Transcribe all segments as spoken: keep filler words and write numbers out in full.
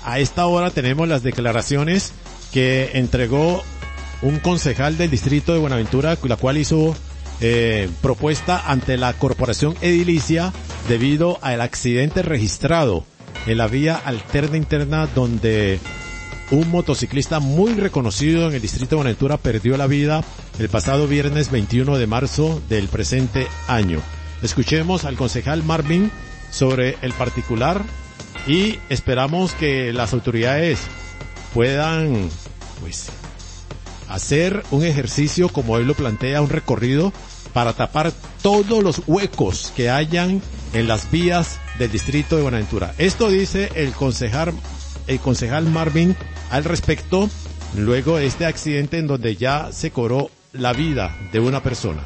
a esta hora tenemos las declaraciones que entregó un concejal del distrito de Buenaventura, la cual hizo eh, propuesta ante la corporación edilicia debido al accidente registrado en la vía alterna interna donde un motociclista muy reconocido en el distrito de Buenaventura perdió la vida el pasado viernes veintiuno de marzo del presente año. Escuchemos al concejal Marvin sobre el particular y esperamos que las autoridades puedan, pues, hacer un ejercicio como él lo plantea, un recorrido para tapar todos los huecos que hayan en las vías del distrito de Buenaventura. Esto dice el concejal, el concejal Marvin al respecto, luego de este accidente en donde ya se cobró la vida de una persona.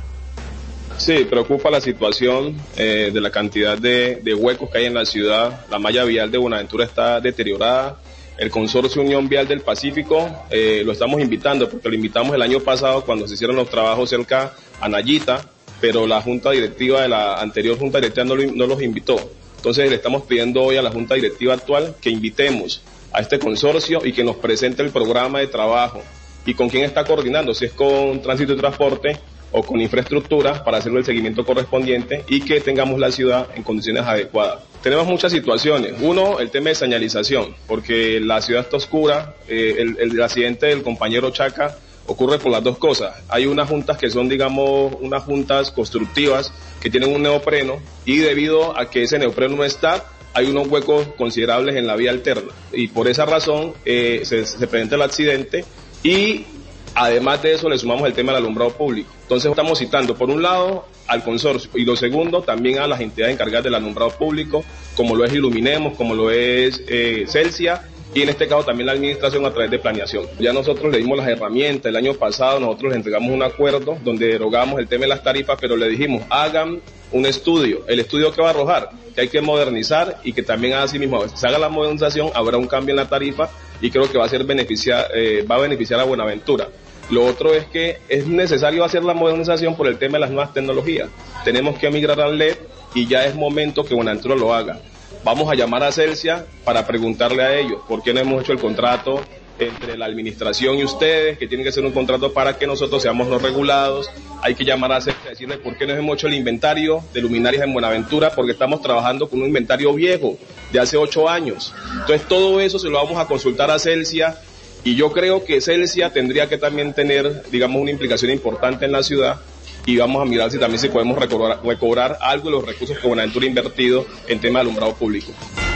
Sí, preocupa la situación eh, de la cantidad de, de huecos que hay en la ciudad. La malla vial de Buenaventura está deteriorada. El Consorcio Unión Vial del Pacífico eh, lo estamos invitando, porque lo invitamos el año pasado cuando se hicieron los trabajos cerca a Nayita, pero la Junta Directiva de la anterior Junta Directiva no, lo, no los invitó. Entonces le estamos pidiendo hoy a la Junta Directiva actual que invitemos a este consorcio y que nos presente el programa de trabajo y con quién está coordinando, si es con Tránsito y Transporte o con infraestructura, para hacer el seguimiento correspondiente y que tengamos la ciudad en condiciones adecuadas. Tenemos muchas situaciones. Uno, el tema de señalización, porque la ciudad está oscura. Eh, el, el accidente del compañero Chaca ocurre por las dos cosas. Hay unas juntas que son, digamos, unas juntas constructivas que tienen un neopreno y debido a que ese neopreno no está, hay unos huecos considerables en la vía alterna. Y por esa razón eh, se, se presenta el accidente y además de eso le sumamos el tema del alumbrado público. Entonces estamos citando por un lado al consorcio y lo segundo también a las entidades encargadas del alumbrado público, como lo es Iluminemos, como lo es eh, Celsia y en este caso también la administración a través de planeación. Ya nosotros le dimos las herramientas, el año pasado nosotros les entregamos un acuerdo donde derogamos el tema de las tarifas, pero le dijimos hagan un estudio, el estudio que va a arrojar, que hay que modernizar y que también así mismo se haga la modernización, habrá un cambio en la tarifa y creo que va a ser beneficiar, eh, va a beneficiar a Buenaventura. Lo otro es que es necesario hacer la modernización por el tema de las nuevas tecnologías. Tenemos que migrar al L E D y ya es momento que Buenaventura lo haga. Vamos a llamar a Celsia para preguntarle a ellos por qué no hemos hecho el contrato entre la administración y ustedes, que tiene que ser un contrato para que nosotros seamos no regulados. Hay que llamar a Celsia y decirle por qué no hemos hecho el inventario de luminarias en Buenaventura, porque estamos trabajando con un inventario viejo de hace ocho años. Entonces todo eso se lo vamos a consultar a Celsia. Y yo creo que Celsia tendría que también tener, digamos, una implicación importante en la ciudad y vamos a mirar si también si podemos recobrar, recobrar algo de los recursos que Buenaventura ha invertido en tema de alumbrado público.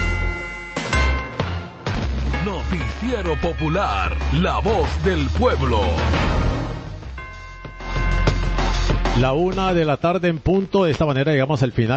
Noticiero Popular, la voz del pueblo. La una de la tarde en punto, de esta manera llegamos al final.